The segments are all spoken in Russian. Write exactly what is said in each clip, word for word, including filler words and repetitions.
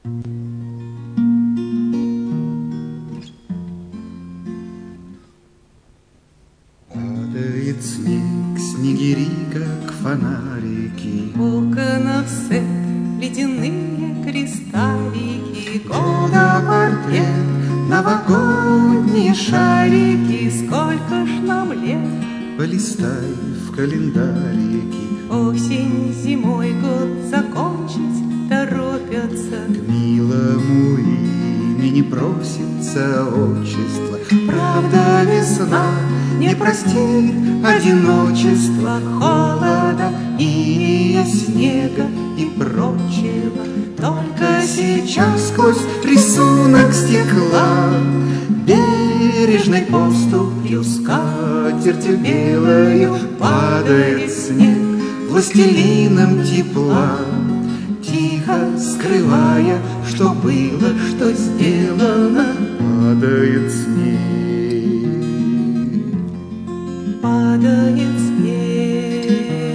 Падает снег, снегири, как фонарики, окна в свет, ледяные кристаллики, года портрет, новогодние шарики. Сколько ж нам лет? Полистай в календарики. Осень зимой год закончить торопятся. К милому имени просится отчество. Правда, весна не простит одиночества, холода, иния, снега и прочего. Только сейчас сквозь рисунок стекла бережной поступью скатертью белою падает снег властелином тепла, тихо скрывая, что было, что сделано. Падает снег, падает снег,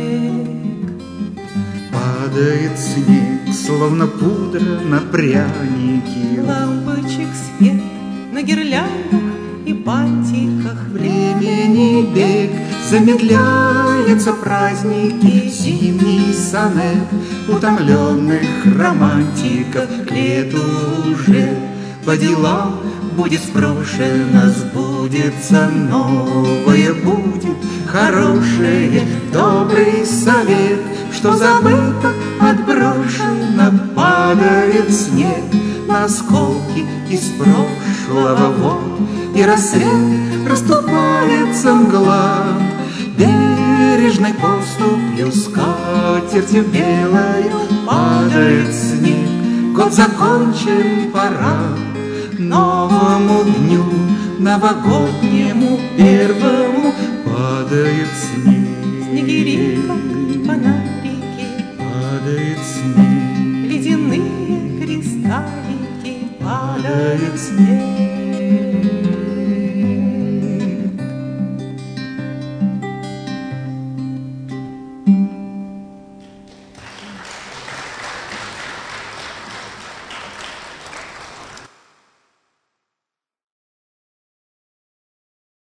падает снег, словно пудра на пряники. Лампочек свет на гирляндах и бантиках. Времени бег, замедляются праздники, зимний сонет утомленных романтиков. К лету уже по делам будет спрошено, сбудется новое, будет хорошее. Добрый совет, что забыто, отброшено. Падает снег на осколки из прошлого, вот и рассвет расступается мгла. Бережной поступью скатертью белою падает снег. Год закончен, пора новому дню, новогоднему первому. Падает снег, Снегири, как фонарики, падает снег, ледяные кристаллики, падает снег.